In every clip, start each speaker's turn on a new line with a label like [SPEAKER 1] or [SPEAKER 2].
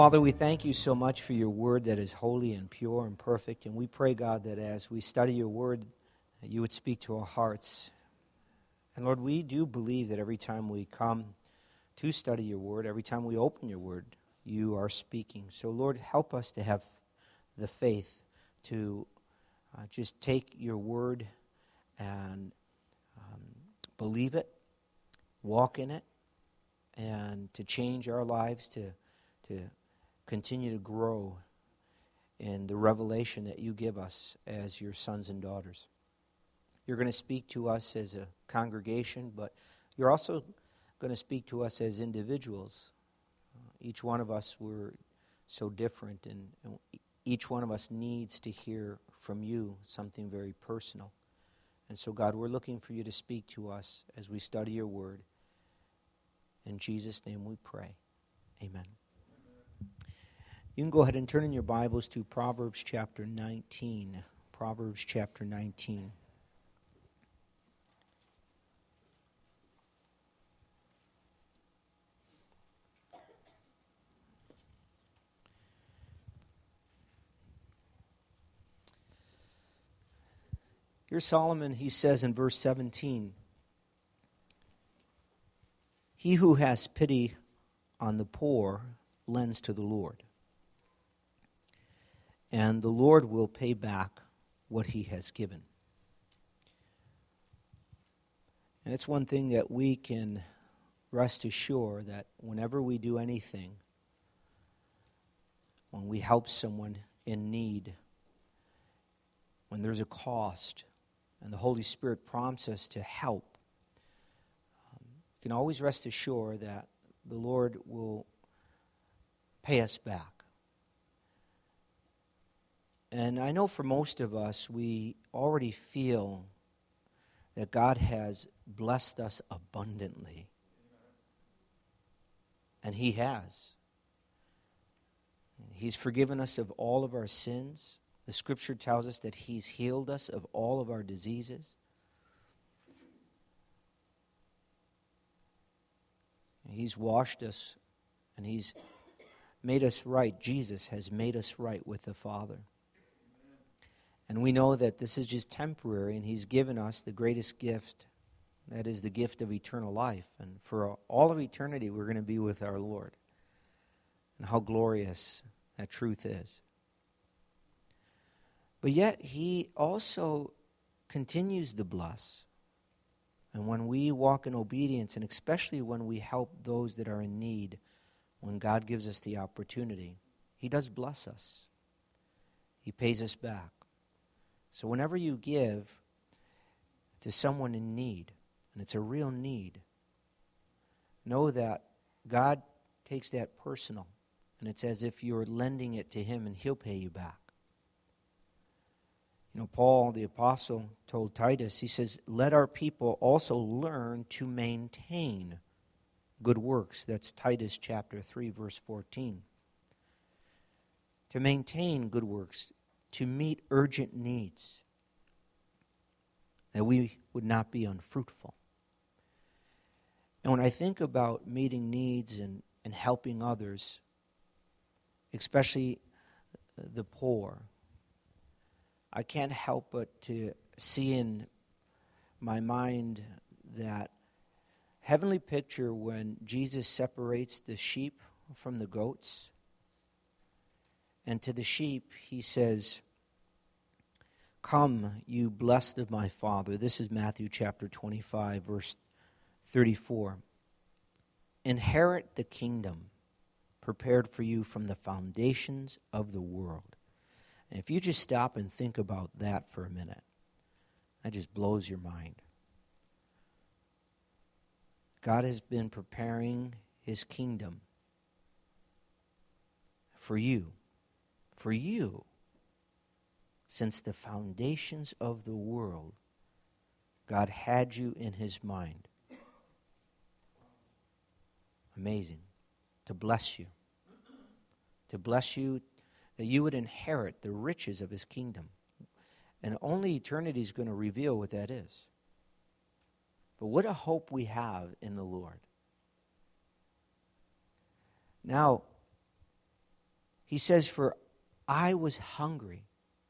[SPEAKER 1] Father, we thank you so much for your word that is holy and pure and perfect. And we pray, God, that as we study your word, that you would speak to our hearts. And Lord, we do believe that every time we come to study your word, every time we open your word, you are speaking. So Lord, help us to have the faith to just take your word and believe it, walk in it, and to change our lives, to continue to grow in the revelation that you give us as your sons and daughters. You're going to speak to us as a congregation, but you're also going to speak to us as individuals. Each one of us, we're so different, and each one of us needs to hear from you something very personal. And so, God, we're looking for you to speak to us as we study your word. In Jesus' name we pray. Amen. You can go ahead and turn in your Bibles to Proverbs chapter 19. Proverbs chapter 19. Here's Solomon, he says in verse 17, "He who has pity on the poor lends to the Lord, and the Lord will pay back what he has given." And it's one thing that we can rest assured that whenever we do anything, when we help someone in need, when there's a cost, and the Holy Spirit prompts us to help, you can always rest assured that the Lord will pay us back. And I know for most of us, we already feel that God has blessed us abundantly. And He has. He's forgiven us of all of our sins. The Scripture tells us that He's healed us of all of our diseases. He's washed us, and He's made us right. Jesus has made us right with the Father. And we know that this is just temporary, and He's given us the greatest gift, that is the gift of eternal life. And for all of eternity, we're going to be with our Lord. And how glorious that truth is. But yet, He also continues to bless. And when we walk in obedience, and especially when we help those that are in need, when God gives us the opportunity, He does bless us. He pays us back. So whenever you give to someone in need, and it's a real need, know that God takes that personal, and it's as if you're lending it to Him, and He'll pay you back. You know, Paul, the apostle, told Titus, he says, "Let our people also learn to maintain good works." That's Titus chapter 3, verse 14. To maintain good works, to meet urgent needs, that we would not be unfruitful. And when I think about meeting needs and helping others, especially the poor, I can't help but to see in my mind that heavenly picture when Jesus separates the sheep from the goats. And to the sheep, He says, "Come, you blessed of my Father." This is Matthew chapter 25, verse 34. "Inherit the kingdom prepared for you from the foundations of the world." And if you just stop and think about that for a minute, that just blows your mind. God has been preparing His kingdom for you, since the foundations of the world. God had you in His mind. Amazing. To bless you. To bless you, that you would inherit the riches of His kingdom. And only eternity is going to reveal what that is. But what a hope we have in the Lord. Now, He says, "For I was hungry,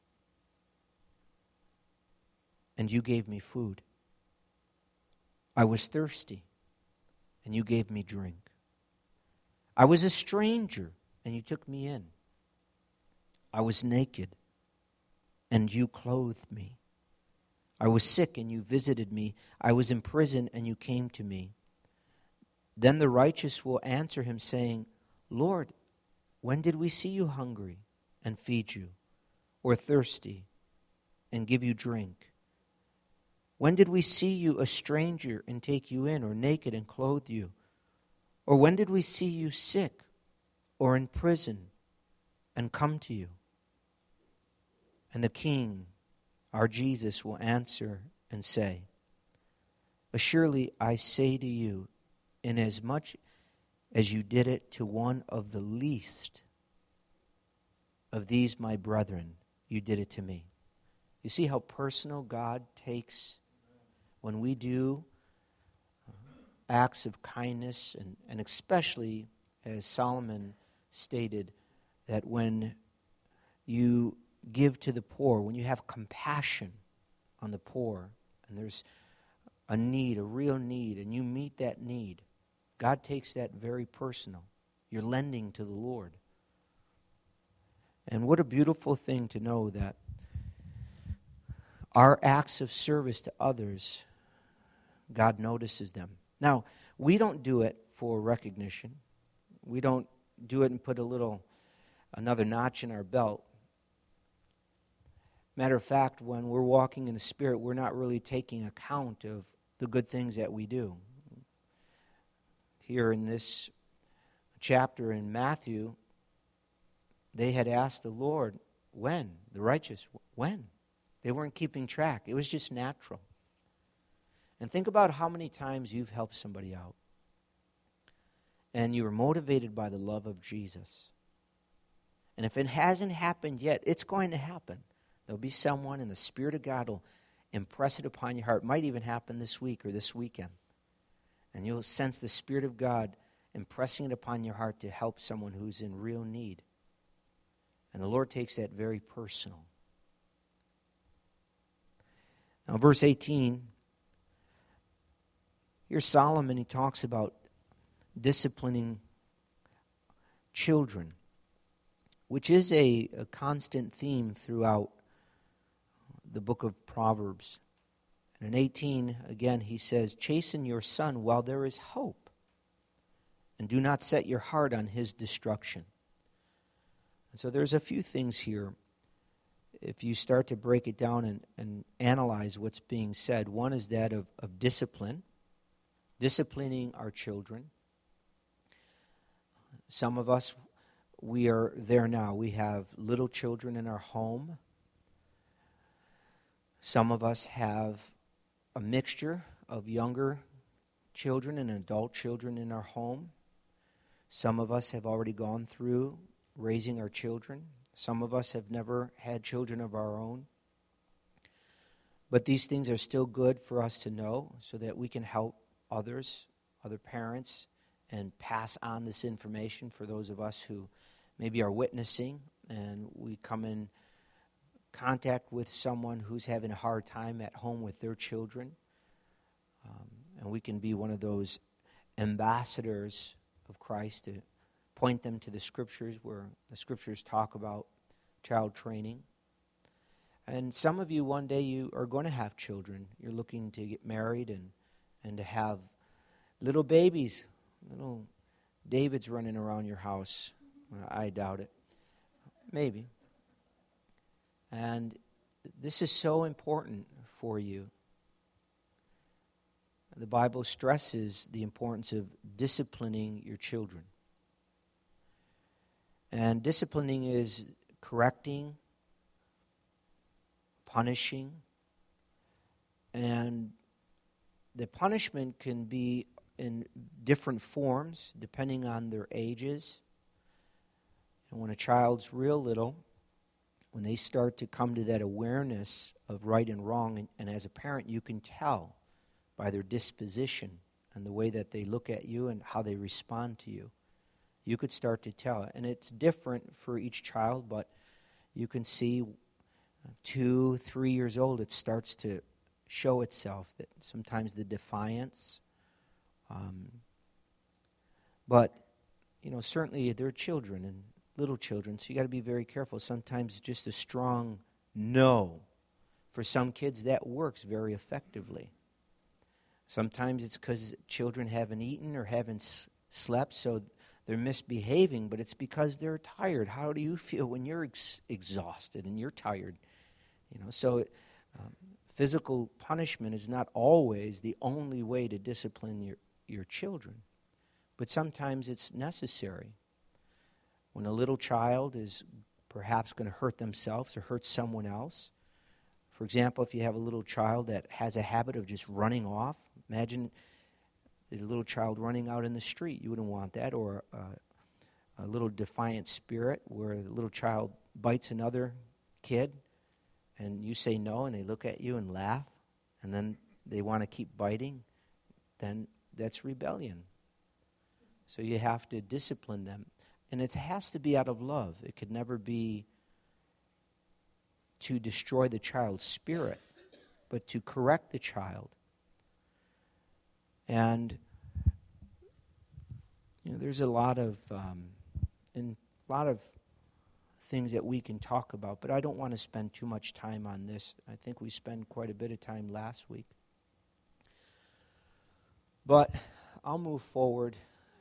[SPEAKER 1] and you gave me food. I was thirsty, and you gave me drink. I was a stranger, and you took me in. I was naked, and you clothed me. I was sick, and you visited me. I was in prison, and you came to me." Then the righteous will answer him, saying, "Lord, when did we see you hungry and feed you, or thirsty and give you drink? When did we see you a stranger and take you in, or naked and clothe you? Or when did we see you sick or in prison and come to you?" And the King, our Jesus, will answer and say, "Surely I say to you, inasmuch as you did it to one of the least of these my brethren, you did it to me." You see how personal God takes when we do acts of kindness, and especially, as Solomon stated, that when you give to the poor, when you have compassion on the poor, and there's a need, a real need, and you meet that need, God takes that very personal. You're lending to the Lord. And what a beautiful thing to know that our acts of service to others, God notices them. Now, we don't do it for recognition. We don't do it and put another notch in our belt. Matter of fact, when we're walking in the Spirit, we're not really taking account of the good things that we do. Here in this chapter in Matthew, they had asked the Lord, when? The righteous, when? They weren't keeping track. It was just natural. And think about how many times you've helped somebody out, and you were motivated by the love of Jesus. And if it hasn't happened yet, it's going to happen. There'll be someone, and the Spirit of God will impress it upon your heart. It might even happen this week or this weekend. And you'll sense the Spirit of God impressing it upon your heart to help someone who's in real need. And the Lord takes that very personal. Now, verse 18, here's Solomon. He talks about disciplining children, which is a constant theme throughout the book of Proverbs. And in 18, again, he says, "Chasten your son while there is hope, and do not set your heart on his destruction." And so there's a few things here. If you start to break it down and analyze what's being said, one is that of discipline, disciplining our children. Some of us, we are there now. We have little children in our home. Some of us have a mixture of younger children and adult children in our home. Some of us have already gone through raising our children. Some of us have never had children of our own. But these things are still good for us to know so that we can help others, other parents, and pass on this information for those of us who maybe are witnessing and we come in contact with someone who's having a hard time at home with their children. And we can be one of those ambassadors of Christ to point them to the Scriptures, where the Scriptures talk about child training. And some of you, one day, you are going to have children. You're looking to get married and to have little babies, little Davids running around your house. I doubt it. Maybe. And this is so important for you. The Bible stresses the importance of disciplining your children. And disciplining is correcting, punishing, and the punishment can be in different forms depending on their ages. And when a child's real little, when they start to come to that awareness of right and wrong, and as a parent you can tell by their disposition and the way that they look at you and how they respond to you. you could start to tell. And it's different for each child, but you can see 2, 3 years old, it starts to show itself, that sometimes the defiance. But, certainly they're children and little children, so you got to be very careful. Sometimes just a strong no, for some kids, that works very effectively. Sometimes it's because children haven't eaten or haven't slept, so they're misbehaving, but it's because they're tired. How do you feel when you're exhausted and you're tired? So physical punishment is not always the only way to discipline your children, but sometimes it's necessary. When a little child is perhaps going to hurt themselves or hurt someone else, for example, if you have a little child that has a habit of just running off, imagine a little child running out in the street. You wouldn't want that. Or a little defiant spirit where the little child bites another kid and you say no and they look at you and laugh and then they want to keep biting, then that's rebellion. So you have to discipline them. And it has to be out of love. It could never be to destroy the child's spirit, but to correct the child. And there's a lot of things that we can talk about, but I don't want to spend too much time on this. I think we spent quite a bit of time last week. But I'll move forward.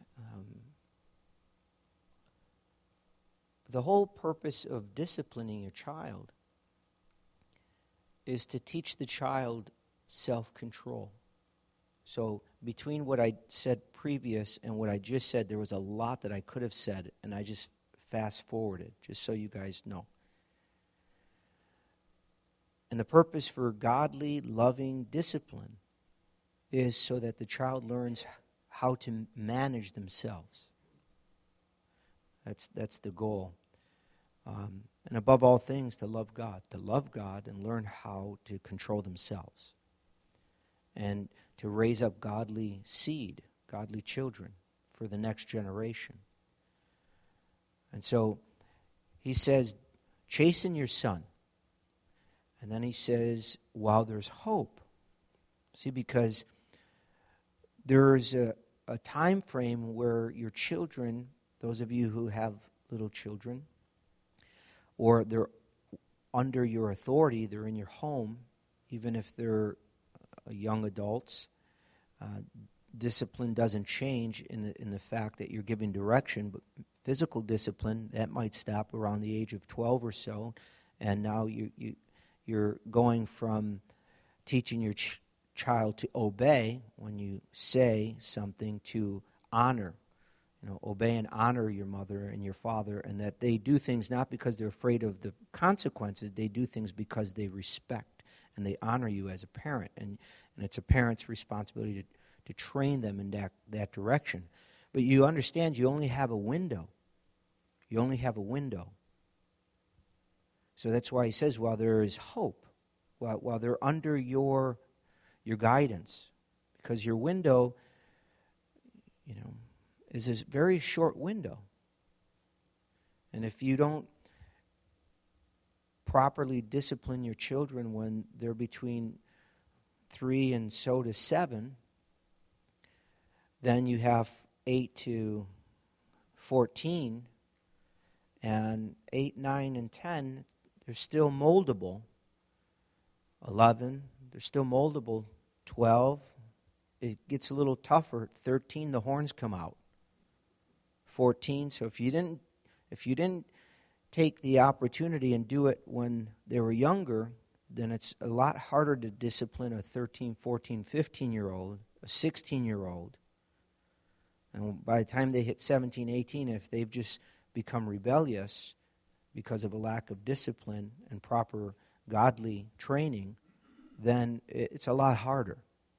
[SPEAKER 1] The whole purpose of disciplining your child is to teach the child self-control. So between what I said previous and what I just said, there was a lot that I could have said, and I just fast-forwarded, just so you guys know. And the purpose for godly, loving discipline is so that the child learns how to manage themselves. That's the goal. And above all things, to love God and learn how to control themselves. And to raise up godly seed, godly children for the next generation. And so he says, chasten your son. And then he says, while there's hope. See, because there's a time frame where your children, those of you who have little children, or they're under your authority, they're in your home, even if they're young adults, discipline doesn't change in the fact that you're giving direction, but physical discipline, that might stop around the age of 12 or so, and now you're going from teaching your child to obey when you say something to honor. Obey and honor your mother and your father, and that they do things not because they're afraid of the consequences, they do things because they respect and they honor you as a parent. And it's a parent's responsibility to train them in that direction. But you understand you only have a window. You only have a window. So that's why he says, while there is hope, while they're under your guidance, because your window, is a very short window. And if you don't properly discipline your children when they're between 3 and so to 7, then you have 8 to 14, and 8, 9, and 10, they're still moldable. 11, they're still moldable. 12, it gets a little tougher. 13, the horns come out. 14, so if you didn't take the opportunity and do it when they were younger, then it's a lot harder to discipline a 13, 14, 15-year-old, a 16-year-old. And by the time they hit 17, 18, if they've just become rebellious because of a lack of discipline and proper godly training, then it's a lot harder.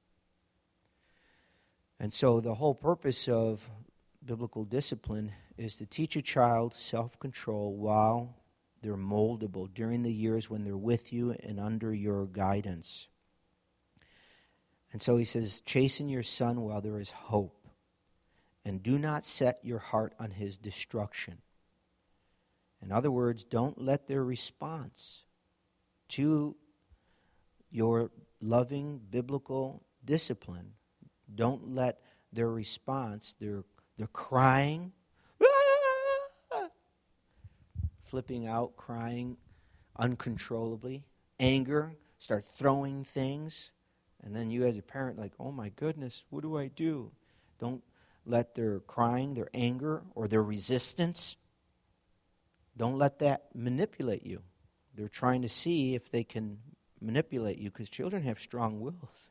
[SPEAKER 1] And so the whole purpose of biblical discipline is to teach a child self-control while they're moldable, during the years when they're with you and under your guidance. And so he says, chasten your son while there is hope. and do not set your heart on his destruction. In other words, don't let their response to your loving biblical discipline, don't let their response, their crying, flipping out, crying uncontrollably, anger, start throwing things, and then you as a parent like, oh my goodness, what do I do? Don't let their crying, their anger, or their resistance, don't let that manipulate you. They're trying to see if they can manipulate you, because children have strong wills.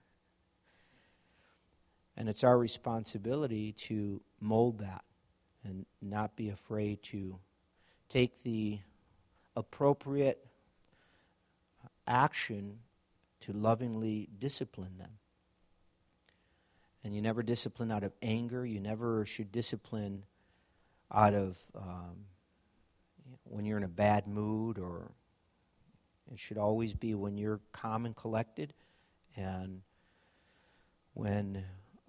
[SPEAKER 1] And it's our responsibility to mold that and not be afraid to take the appropriate action to lovingly discipline them. And you never discipline out of anger. You never should discipline out of when you're in a bad mood, or it should always be when you're calm and collected, and when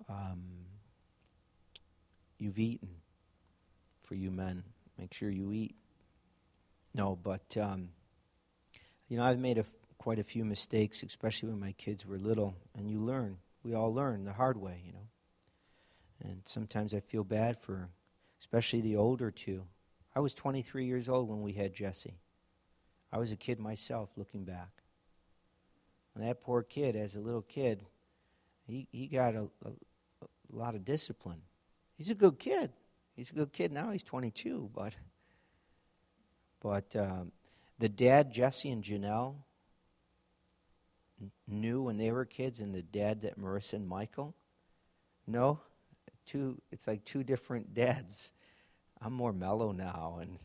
[SPEAKER 1] you've eaten. For you men, make sure you eat. No, but I've made quite a few mistakes, especially when my kids were little, and you learn. We all learn the hard way, And sometimes I feel bad for, especially the older two. I was 23 years old when we had Jesse. I was a kid myself, looking back. And that poor kid, as a little kid, he got a lot of discipline. He's a good kid. He's a good kid now. He's 22, but the dad, Jesse and Janelle, knew when they were kids, and the dad that Marissa and Michael, no, it's like two different dads. I'm more mellow now, and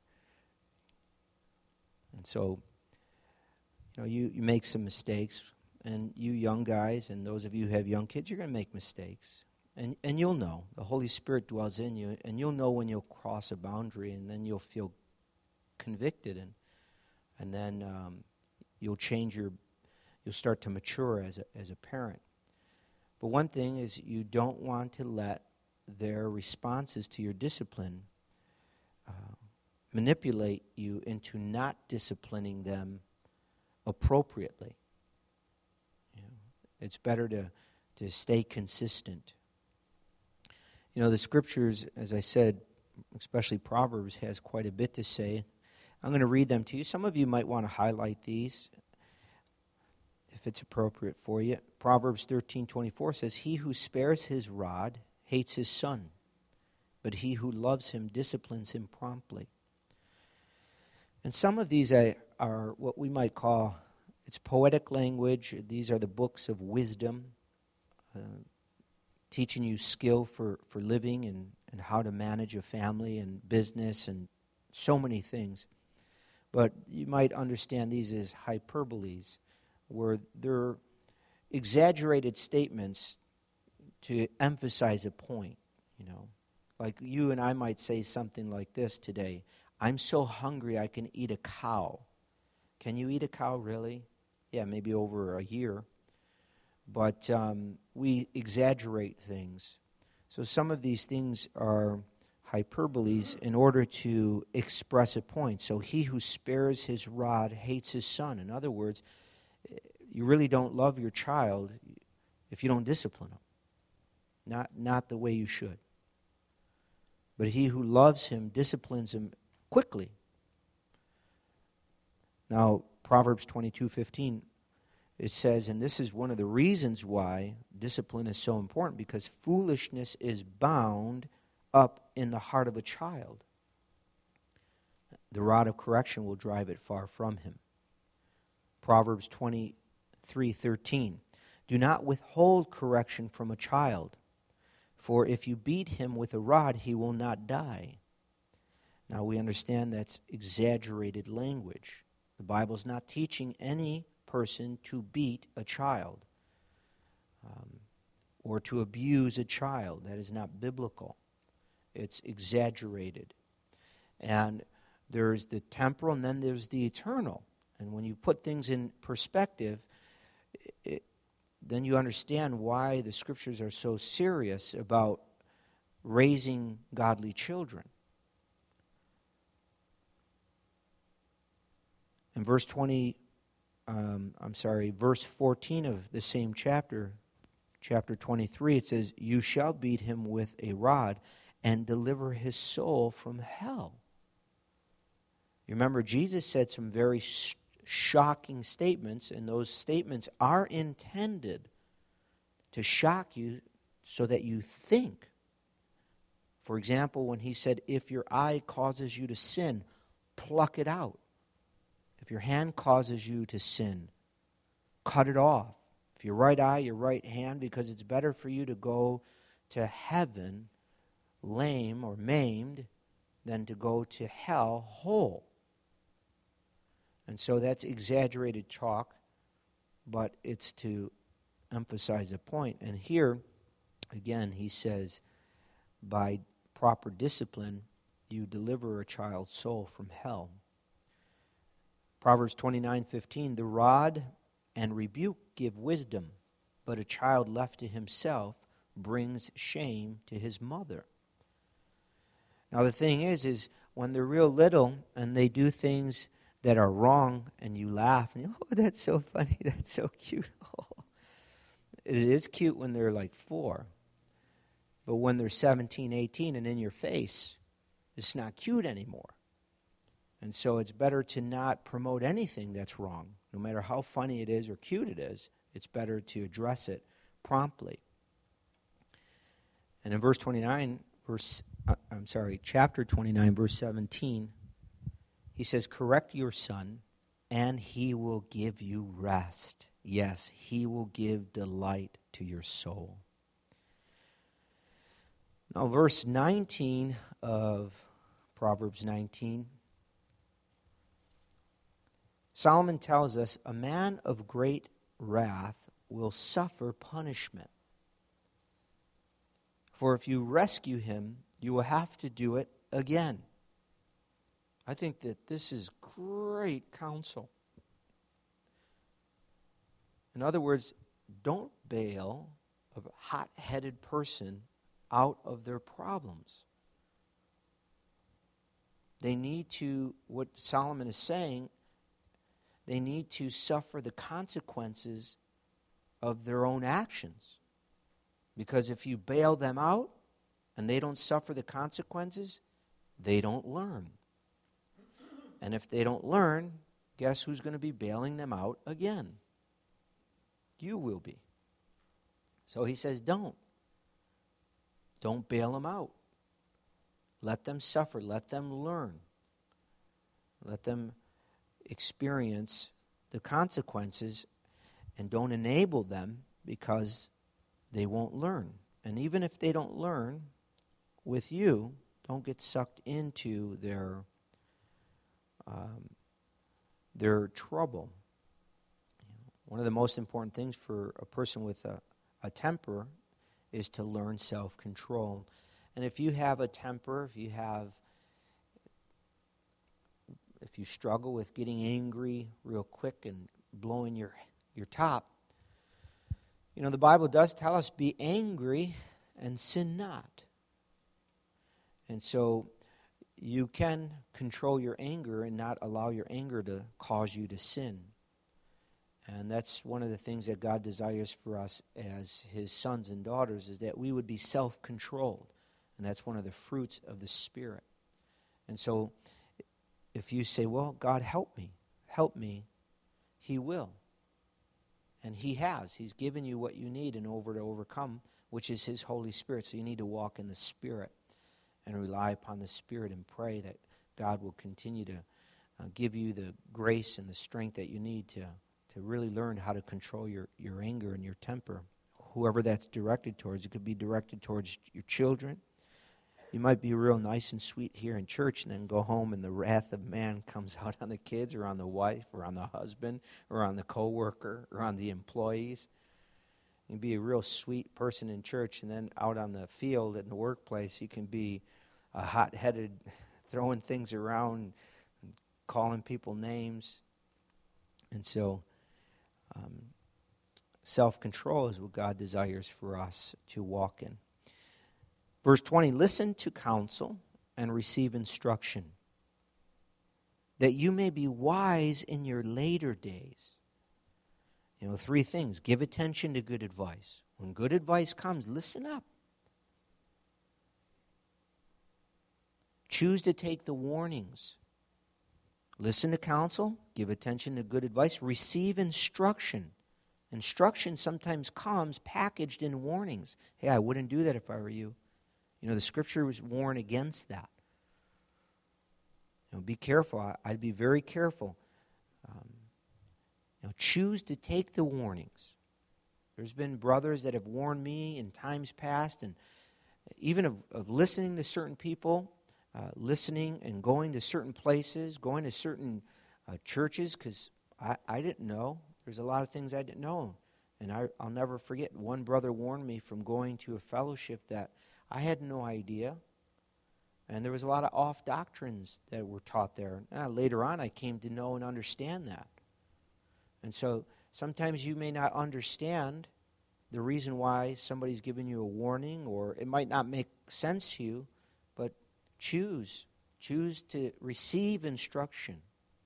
[SPEAKER 1] so you make some mistakes, and you young guys, and those of you who have young kids, you're going to make mistakes, and you'll know. The Holy Spirit dwells in you, and you'll know when you'll cross a boundary, and then you'll feel convicted, and then you'll start to mature as a parent. But one thing is, you don't want to let their responses to your discipline manipulate you into not disciplining them appropriately. It's better to stay consistent. The Scriptures, as I said, especially Proverbs, has quite a bit to say. I'm going to read them to you. Some of you might want to highlight these if it's appropriate for you. Proverbs 13:24 says, "He who spares his rod hates his son, but he who loves him disciplines him promptly." And some of these are what we might call, it's poetic language. These are the books of wisdom, teaching you skill for living and how to manage a family and business and so many things. But you might understand these as hyperboles, where they're exaggerated statements to emphasize a point, Like you and I might say something like this today: "I'm so hungry I can eat a cow." Can you eat a cow, really? Yeah, maybe over a year. But we exaggerate things. So some of these things are hyperboles in order to express a point. So he who spares his rod hates his son. In other words, you really don't love your child if you don't discipline him. Not the way you should. But he who loves him disciplines him quickly. Now, Proverbs 22:15, it says, and this is one of the reasons why discipline is so important, because foolishness is bound up in the heart of a child. The rod of correction will drive it far from him. Proverbs 23:13, "Do not withhold correction from a child, for if you beat him with a rod, he will not die." Now we understand that's exaggerated language. The Bible's not teaching any person to beat a child or to abuse a child. That is not biblical. It's exaggerated. And there's the temporal, and then there's the eternal. And when you put things in perspective, then you understand why the Scriptures are so serious about raising godly children. In verse 14 of the same chapter 23, it says, "You shall beat him with a rod and deliver his soul from hell." You remember, Jesus said some very shocking statements, and those statements are intended to shock you so that you think. For example, when he said, if your eye causes you to sin, pluck it out. If your hand causes you to sin, cut it off. If your right eye, your right hand, because it's better for you to go to heaven lame or maimed than to go to hell whole. And so that's exaggerated talk, but it's to emphasize a point. And here, again, he says, by proper discipline, you deliver a child's soul from hell. Proverbs 29:15, "The rod and rebuke give wisdom, but a child left to himself brings shame to his mother." Now the thing is when they're real little and they do things that are wrong and you laugh and oh, that's so funny, that's so cute. Oh. It is cute when they're like 4. But when they're 17, 18 and in your face, it's not cute anymore. And so it's better to not promote anything that's wrong. No matter how funny it is or cute it is, it's better to address it promptly. And in chapter 29, verse 17, he says, "Correct your son, and he will give you rest. Yes, he will give delight to your soul." Now, verse 19 of Proverbs 19, Solomon tells us, "A man of great wrath will suffer punishment. For if you rescue him, you will have to do it again." I think that this is great counsel. In other words, don't bail a hot-headed person out of their problems. They need to, what Solomon is saying, they need to suffer the consequences of their own actions. Because if you bail them out and they don't suffer the consequences, they don't learn. And if they don't learn, guess who's going to be bailing them out again? You will be. So he says, don't bail them out. Let them suffer. Let them learn. Let them experience the consequences, and don't enable them because they won't learn. And even if they don't learn with you, don't get sucked into their trouble. One of the most important things for a person with a temper is to learn self-control. And if you have a temper, if you struggle with getting angry real quick and blowing your top, the Bible does tell us, be angry and sin not. And so you can control your anger and not allow your anger to cause you to sin. And that's one of the things that God desires for us as His sons and daughters, is that we would be self-controlled. And that's one of the fruits of the Spirit. And so if you say, well, God, help me, He will. And He has. He's given you what you need in order to overcome, which is His Holy Spirit. So you need to walk in the Spirit and rely upon the Spirit and pray that God will continue to give you the grace and the strength that you need to really learn how to control your anger and your temper. Whoever that's directed towards. It could be directed towards your children. You might be real nice and sweet here in church and then go home and the wrath of man comes out on the kids or on the wife or on the husband or on the coworker or on the employees. You can be a real sweet person in church, and then out on the field in the workplace you can be a hot-headed, throwing things around, calling people names. And so self-control is what God desires for us to walk in. Verse 20, listen to counsel and receive instruction, that you may be wise in your later days. You know, 3 things. Give attention to good advice. When good advice comes, listen up. Choose to take the warnings. Listen to counsel, give attention to good advice, receive instruction. Instruction sometimes comes packaged in warnings. Hey, I wouldn't do that if I were you. You know, the Scripture was warned against that. You know, be careful. I'd be very careful. Choose to take the warnings. There's been brothers that have warned me in times past, and even of listening to certain people, listening and going to certain places, going to certain churches, because I didn't know. There's a lot of things I didn't know. And I'll never forget, one brother warned me from going to a fellowship that I had no idea. And there was a lot of off doctrines that were taught there. Later on, I came to know and understand that. And so sometimes you may not understand the reason why somebody's giving you a warning, or it might not make sense to you, but choose to receive instruction.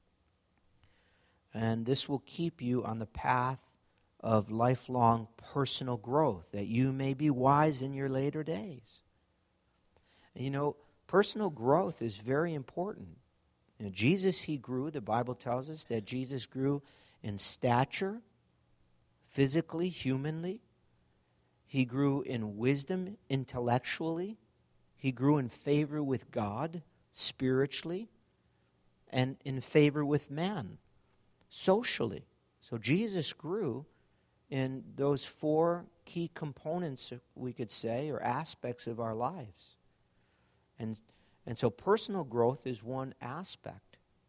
[SPEAKER 1] And this will keep you on the path of lifelong personal growth, that you may be wise in your later days. And you know, personal growth is very important. You know, Jesus, he grew. The Bible tells us that Jesus grew in stature, physically, humanly. He grew in wisdom, intellectually. He grew in favor with God, spiritually, and in favor with man, socially. So Jesus grew in those 4 key components, we could say, or aspects of our lives. And so personal growth is one aspect.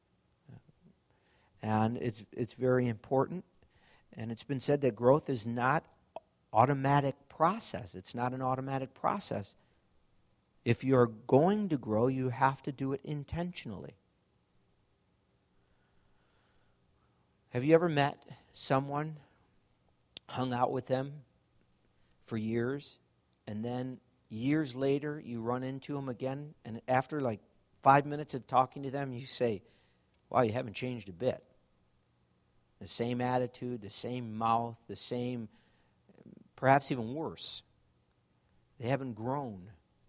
[SPEAKER 1] And it's very important. And it's been said that growth is not automatic process. It's not an automatic process. If you're going to grow, you have to do it intentionally. Have you ever met someone, hung out with them for years, and then years later you run into them again, and after like 5 minutes of talking to them, you say, wow, you haven't changed a bit. The same attitude, the same mouth, the same, perhaps even worse. They haven't grown.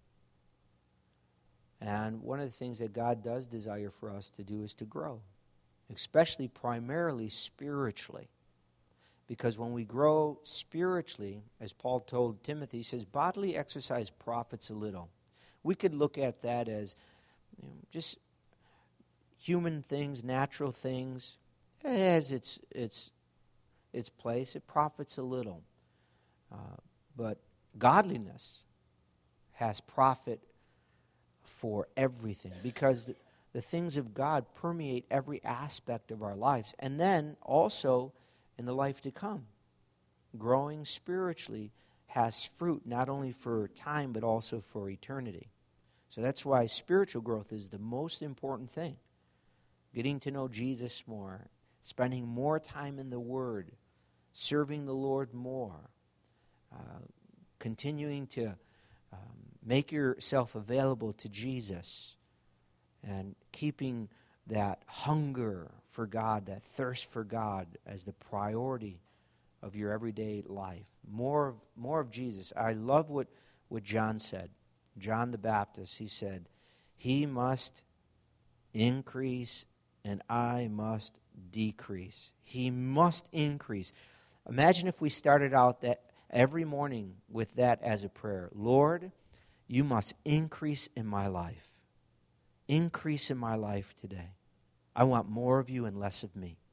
[SPEAKER 1] And one of the things that God does desire for us to do is to grow, especially primarily spiritually. Because when we grow spiritually, as Paul told Timothy, he says, bodily exercise profits a little. We could look at that as just human things, natural things. It has its place. It profits a little. But godliness has profit for everything, because the things of God permeate every aspect of our lives. And then also in the life to come, growing spiritually has fruit not only for time but also for eternity. So that's why spiritual growth is the most important thing. Getting to know Jesus more, spending more time in the Word, serving the Lord more, continuing to make yourself available to Jesus, and keeping that hunger for God, that thirst for God as the priority of your everyday life. More of Jesus. I love what John said. John the Baptist, he said, he must increase and I must decrease. He must increase. Imagine if we started out that every morning with that as a prayer. Lord, you must increase in my life. Increase in my life today. I want more of you and less of me.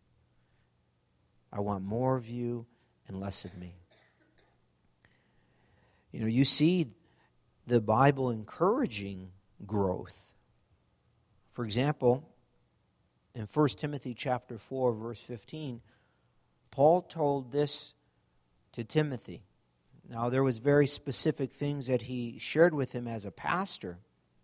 [SPEAKER 1] I want more of you and less of me. You know, you see the Bible encouraging growth. For example, in 1 Timothy chapter 4, verse 15, Paul told this to Timothy. Now, there was very specific things that he shared with him as a pastor.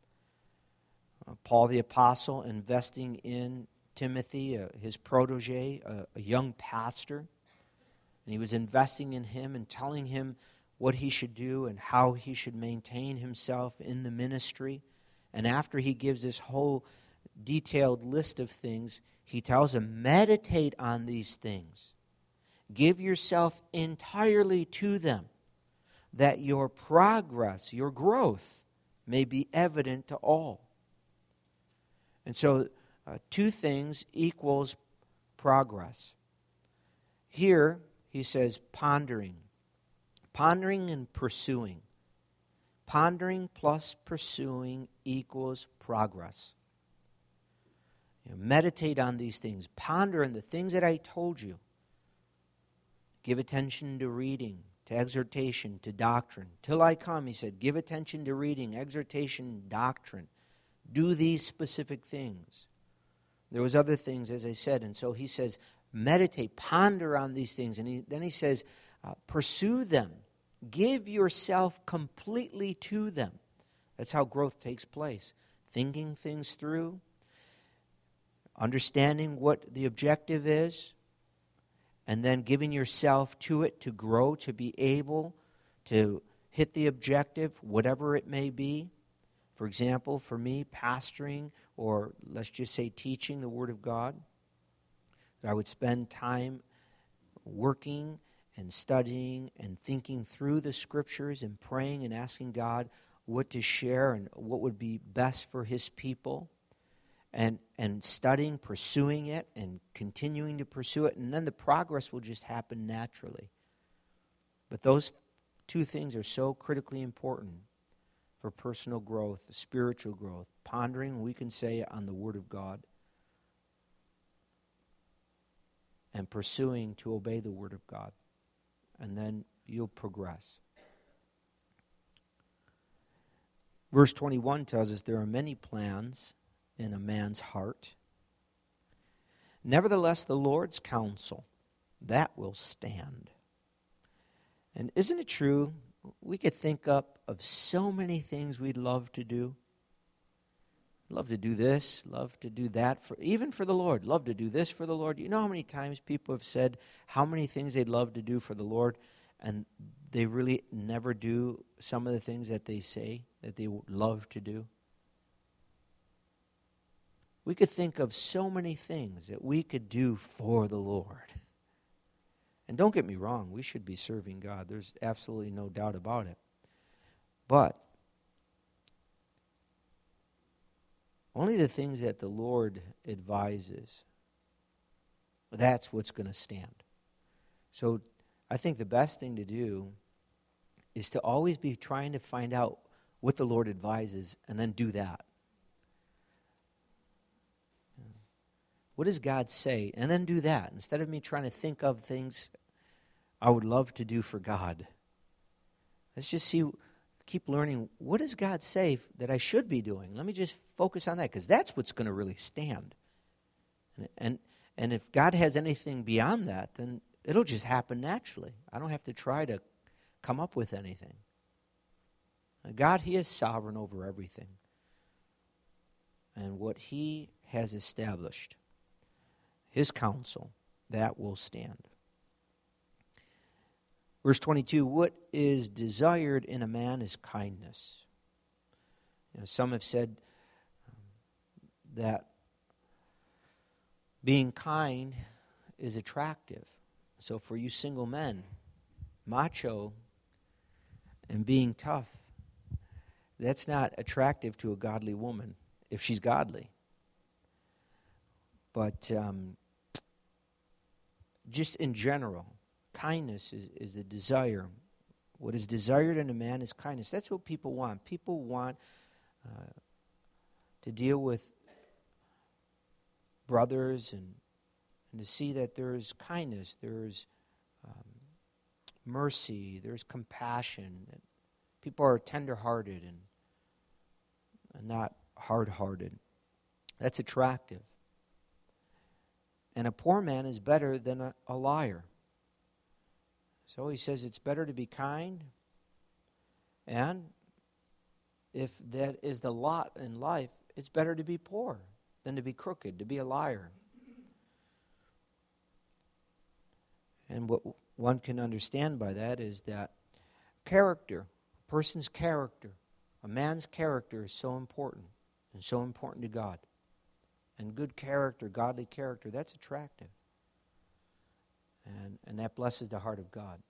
[SPEAKER 1] Paul the apostle investing in Timothy, his protege, a young pastor. And he was investing in him and telling him what he should do and how he should maintain himself in the ministry. And after he gives this whole detailed list of things, he tells him, meditate on these things. Give yourself entirely to them, that your progress, your growth, may be evident to all. And so, two things equals progress. Here, he says pondering. Pondering and pursuing. Pondering plus pursuing equals progress. Meditate on these things. Ponder on the things that I told you. Give attention to reading, to exhortation, to doctrine. Till I come, he said, give attention to reading, exhortation, doctrine. Do these specific things. There was other things, as I said, and so he says, meditate, ponder on these things. And then he says, pursue them. Give yourself completely to them. That's how growth takes place. Thinking things through, understanding what the objective is, and then giving yourself to it to grow, to be able to hit the objective, whatever it may be. For example, for me, pastoring, or let's just say teaching the Word of God, that I would spend time working and studying and thinking through the Scriptures and praying and asking God what to share and what would be best for His people. And studying, pursuing it, and continuing to pursue it, and then the progress will just happen naturally. But those two things are so critically important for personal growth, spiritual growth. Pondering, we can say, on the Word of God, and pursuing to obey the Word of God. And then you'll progress. Verse 21 tells us there are many plans in a man's heart. Nevertheless, the Lord's counsel, that will stand. And isn't it true? We could think up of so many things we'd love to do. Love to do this, love to do that, even for the Lord. Love to do this for the Lord. You know how many times people have said how many things they'd love to do for the Lord, and they really never do some of the things that they say that they would love to do? We could think of so many things that we could do for the Lord. And don't get me wrong, we should be serving God. There's absolutely no doubt about it. But only the things that the Lord advises, that's what's going to stand. So I think the best thing to do is to always be trying to find out what the Lord advises and then do that. What does God say? And then do that. Instead of me trying to think of things I would love to do for God. Let's just keep learning, what does God say that I should be doing? Let me just focus on that, because that's what's going to really stand. And if God has anything beyond that, then it'll just happen naturally. I don't have to try to come up with anything. God, He is sovereign over everything. And what He has established, His counsel, that will stand. Verse 22, what is desired in a man is kindness. Some have said that being kind is attractive. So for you single men, macho and being tough, that's not attractive to a godly woman if she's godly. But just in general, kindness is the desire. What is desired in a man is kindness. That's what people want. People want to deal with brothers and to see that there's kindness, there's mercy, there's compassion. That people are tender-hearted and not hard-hearted. That's attractive. And a poor man is better than a liar. So he says it's better to be kind, and if that is the lot in life, it's better to be poor than to be crooked, to be a liar. And what one can understand by that is that Character, a person's character, a man's character is so important and so important to God. And good character, godly character, that's attractive. And that blesses the heart of God.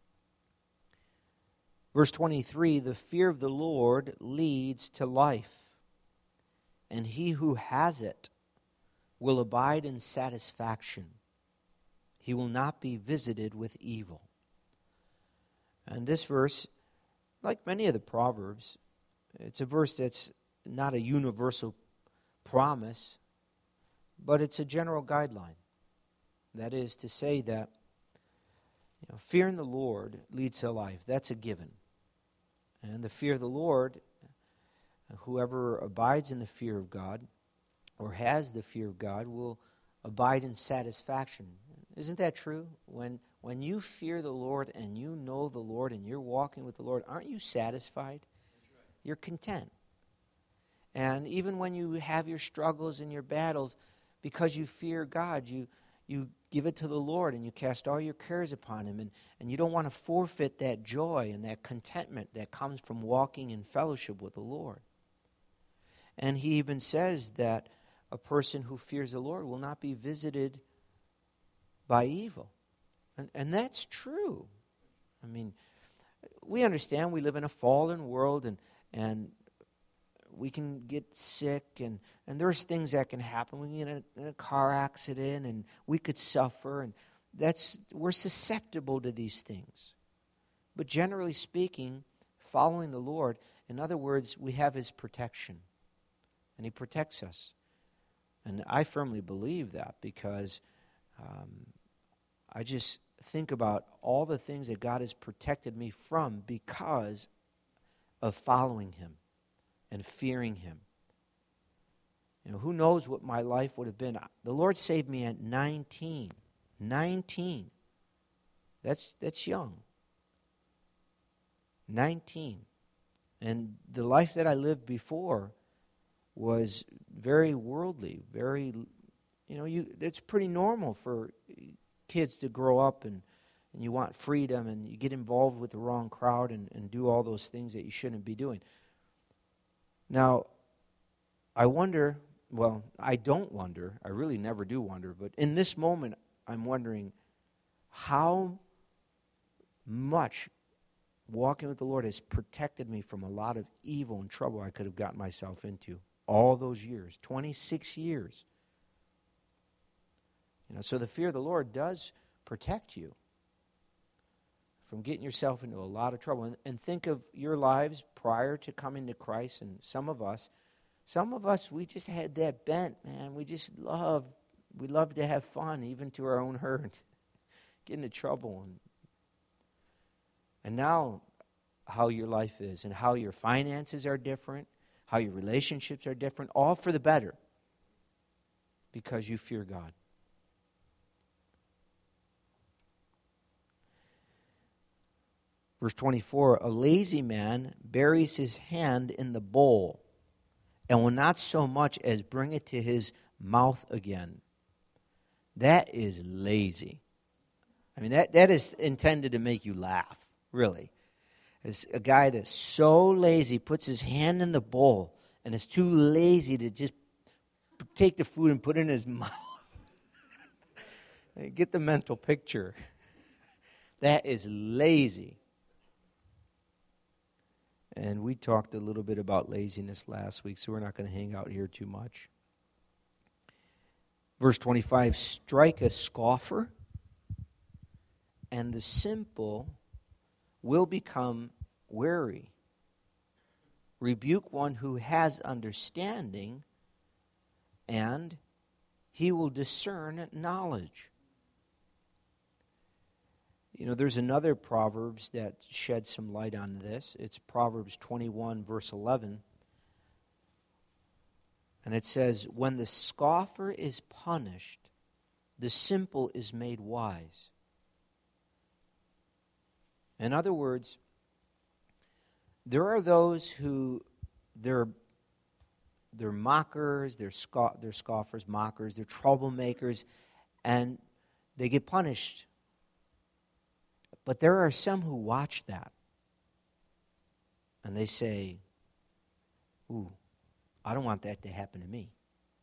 [SPEAKER 1] Verse 23, the fear of the Lord leads to life, and he who has it will abide in satisfaction. He will not be visited with evil. And this verse, like many of the Proverbs, it's a verse that's not a universal promise, but it's a general guideline. That is to say that fearing the Lord leads to life. That's a given. And the fear of the Lord, whoever abides in the fear of God or has the fear of God will abide in satisfaction. Isn't that true? When you fear the Lord and you know the Lord and you're walking with the Lord, aren't you satisfied? That's right. You're content. And even when you have your struggles and your battles, because you fear God, you give it to the Lord and you cast all your cares upon Him. And you don't want to forfeit that joy and that contentment that comes from walking in fellowship with the Lord. And He even says that a person who fears the Lord will not be visited by evil. And that's true. I mean, we understand we live in a fallen world and we can get sick and there's things that can happen. We can get in a car accident and we could suffer, and we're susceptible to these things. But generally speaking, following the Lord, in other words, we have His protection. And He protects us. And I firmly believe that because I just think about all the things that God has protected me from because of following Him and fearing Him. Who knows what my life would have been. The Lord saved me at 19. 19. That's young. 19. And the life that I lived before was very worldly, very, it's pretty normal for kids to grow up and you want freedom and you get involved with the wrong crowd and do all those things that you shouldn't be doing. Now, I don't wonder, I really never do wonder, but in this moment I'm wondering how much walking with the Lord has protected me from a lot of evil and trouble I could have gotten myself into all those years, 26 years. So the fear of the Lord does protect you from getting yourself into a lot of trouble. And think of your lives prior to coming to Christ. And some of us, we just had that bent, man. We love to have fun, even to our own hurt, get into trouble. And now how your life is and how your finances are different, how your relationships are different, all for the better because you fear God. Verse 24, a lazy man buries his hand in the bowl and will not so much as bring it to his mouth again. That is lazy. I mean, that is intended to make you laugh, really. It's a guy that's so lazy, puts his hand in the bowl and is too lazy to just take the food and put it in his mouth. Get the mental picture. That is lazy. And we talked a little bit about laziness last week, so we're not going to hang out here too much. Verse 25, strike a scoffer, and the simple will become wary. Rebuke one who has understanding, and he will discern knowledge. There's another Proverbs that sheds some light on this. It's Proverbs 21, verse 11. And it says, when the scoffer is punished, the simple is made wise. In other words, there are those who, they're mockers, they're scoffers, mockers, they're troublemakers, and they get punished. But there are some who watch that. And they say, ooh, I don't want that to happen to me.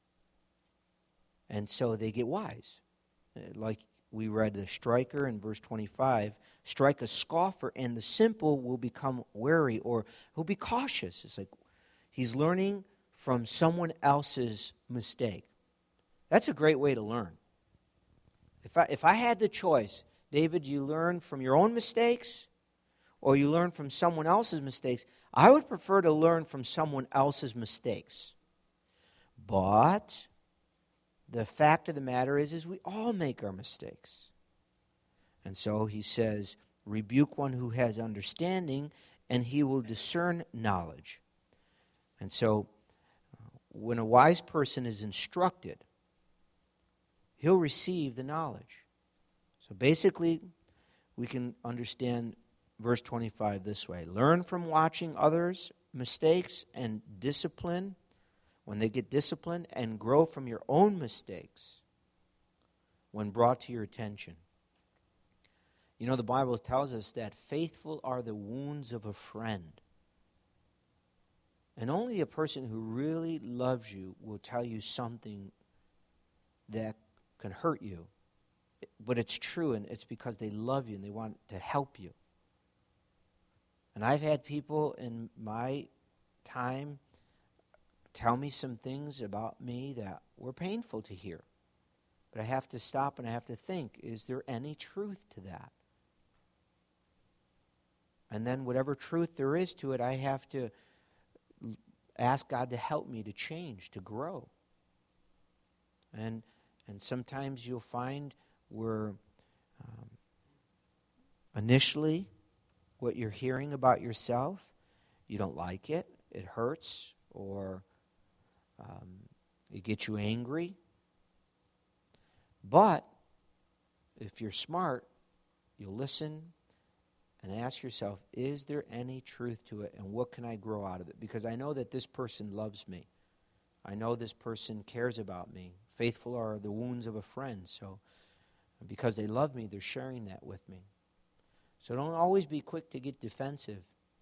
[SPEAKER 1] And so they get wise. Like we read the striker in verse 25, strike a scoffer and the simple will become wary, or he'll be cautious. It's like he's learning from someone else's mistake. That's a great way to learn. If I had the choice, David, you learn from your own mistakes or you learn from someone else's mistakes, I would prefer to learn from someone else's mistakes. But the fact of the matter is we all make our mistakes. And so he says, rebuke one who has understanding, and he will discern knowledge. And so when a wise person is instructed, he'll receive the knowledge. So basically, we can understand verse 25 this way. Learn from watching others' mistakes and discipline when they get disciplined, and grow from your own mistakes when brought to your attention. You know, the Bible tells us that faithful are the wounds of a friend. And only a person who really loves you will tell you something that can hurt you. But it's true, and it's because they love you and they want to help you. And I've had people in my time tell me some things about me that were painful to hear. But I have to stop and I have to think, is there any truth to that? And then whatever truth there is to it, I have to ask God to help me to change, to grow. And sometimes you'll find where initially what you're hearing about yourself, you don't like it, it hurts, or it gets you angry. But if you're smart, you'll listen and ask yourself, is there any truth to it, and what can I grow out of it? Because I know that this person loves me. I know this person cares about me. Faithful are the wounds of a friend. So because they love me, they're sharing that with me. So don't always be quick to get defensive.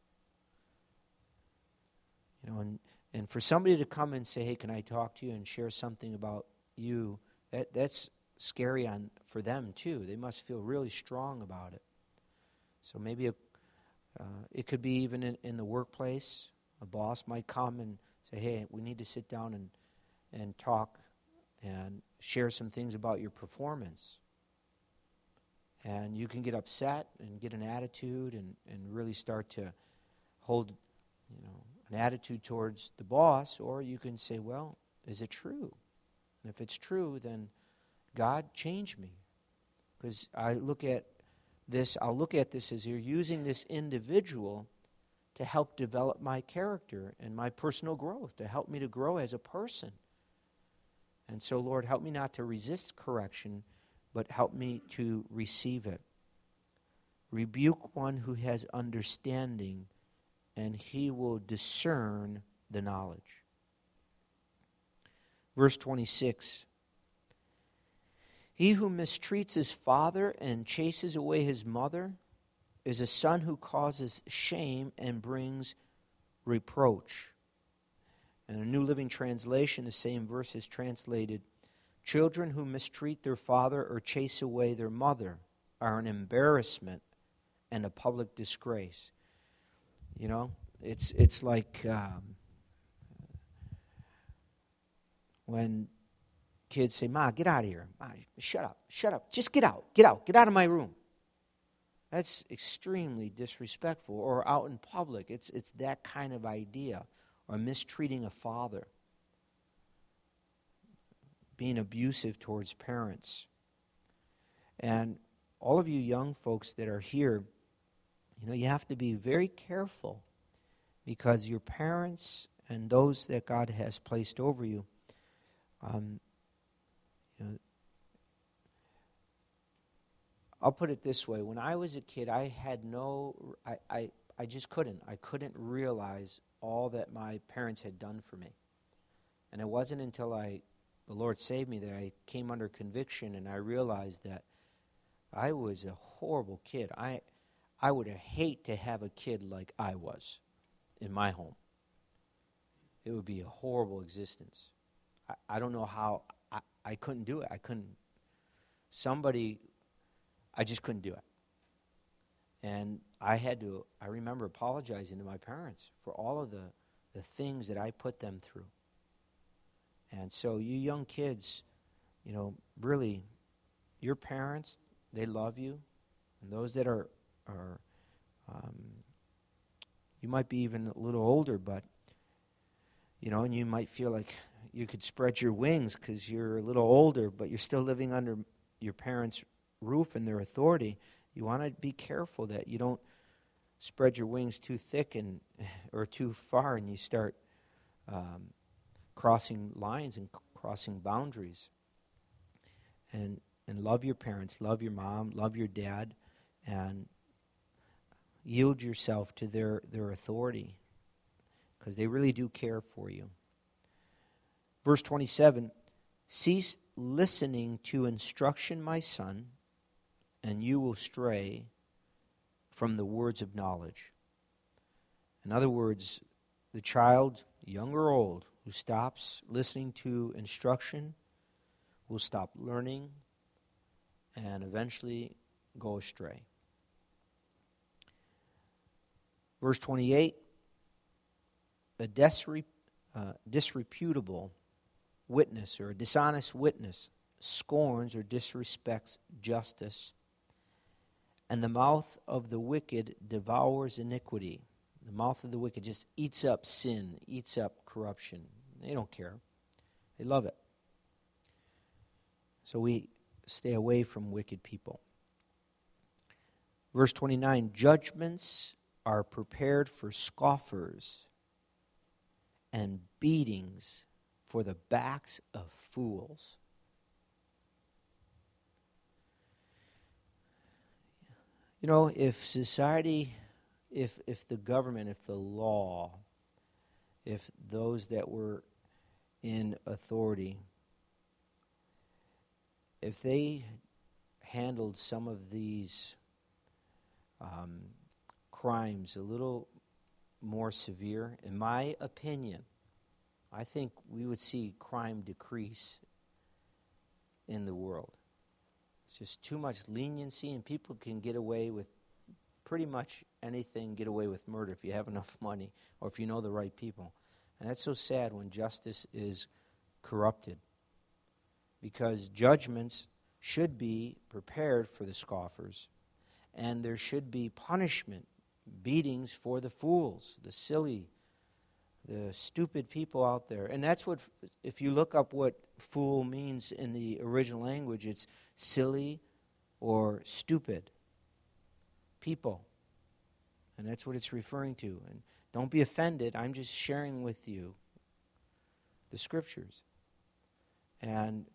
[SPEAKER 1] You know, and for somebody to come and say, hey, can I talk to you and share something about you, that's scary for them too. They must feel really strong about it. So maybe it could be even in the workplace. A boss might come and say, hey, we need to sit down and talk and share some things about your performance. And you can get upset and get an attitude and really start to hold, an attitude towards the boss, or you can say, well, is it true? And if it's true, then God, change me. Because I'll look at this as you're using this individual to help develop my character and my personal growth, to help me to grow as a person. And so, Lord, help me not to resist correction, but help me to receive it. Rebuke one who has understanding, and he will discern the knowledge. Verse 26. He who mistreats his father and chases away his mother is a son who causes shame and brings reproach. In a New Living Translation, the same verse is translated, children who mistreat their father or chase away their mother are an embarrassment and a public disgrace. You know, it's like when kids say, Ma, get out of here. Ma, shut up, just get out of my room. That's extremely disrespectful. Or out in public, it's that kind of idea. Or mistreating a father. Being abusive towards parents. And all of you young folks that are here, you have to be very careful, because your parents and those that God has placed over you, I'll put it this way. When I was a kid, I just couldn't. I couldn't realize all that my parents had done for me. And it wasn't until the Lord saved me that I came under conviction and I realized that I was a horrible kid. I would hate to have a kid like I was. in my home. It would be a horrible existence. I don't know how. I couldn't do it. I just couldn't do it. And I remember apologizing to my parents for all of the things that I put them through. And so you young kids, really, your parents, they love you. And those that are you might be even a little older, but, and you might feel like you could spread your wings because you're a little older, but you're still living under your parents' roof and their authority. You want to be careful that you don't spread your wings too thick or too far, and you start crossing lines and crossing boundaries. And love your parents, love your mom, love your dad, and yield yourself to their authority, because they really do care for you. Verse 27, cease listening to instruction, my son, and you will stray from the words of knowledge. In other words, the child, young or old, who stops listening to instruction will stop learning and eventually go astray. Verse 28, a disreputable witness or a dishonest witness scorns or disrespects justice, and the mouth of the wicked devours iniquity. The mouth of the wicked just eats up sin, eats up corruption. They don't care. They love it. So we stay away from wicked people. Verse 29, judgments are prepared for scoffers, and beatings for the backs of fools. If society, if the government, if the law, if those that were in authority, if they handled some of these crimes a little more severe, in my opinion, I think we would see crime decrease in the world. It's just too much leniency, and people can get away with pretty much anything, get away with murder if you have enough money or if you know the right people. And that's so sad when justice is corrupted, because judgments should be prepared for the scoffers, and there should be punishment, beatings for the fools, the silly, the stupid people out there. And that's what, if you look up what fool means in the original language, it's silly or stupid people. And that's what it's referring to. And don't be offended. I'm just sharing with you the scriptures. And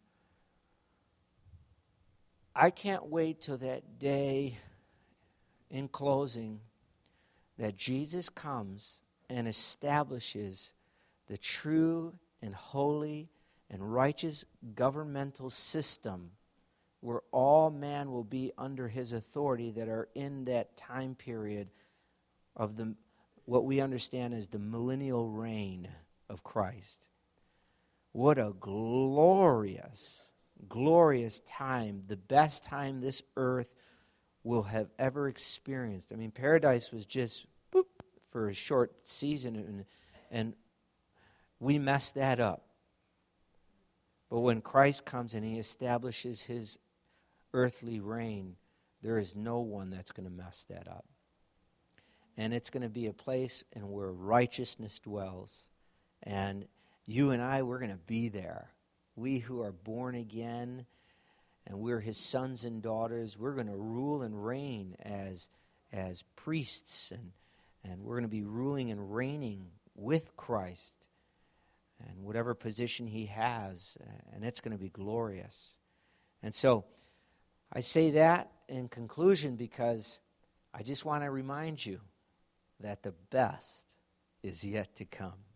[SPEAKER 1] I can't wait till that day, in closing, that Jesus comes and establishes the true and holy and righteous governmental system where all man will be under his authority that are in that time period of what we understand as the millennial reign of Christ. What a glorious, glorious time, the best time this earth will have ever experienced. I mean, paradise was just for a short season, and we messed that up. But when Christ comes and he establishes his earthly reign, there is no one that's going to mess that up. And it's going to be a place where righteousness dwells. And you and I, we're going to be there. We who are born again, and we're his sons and daughters, we're going to rule and reign as priests, and we're going to be ruling and reigning with Christ and whatever position he has, and it's going to be glorious. And so I say that in conclusion because I just want to remind you that the best is yet to come.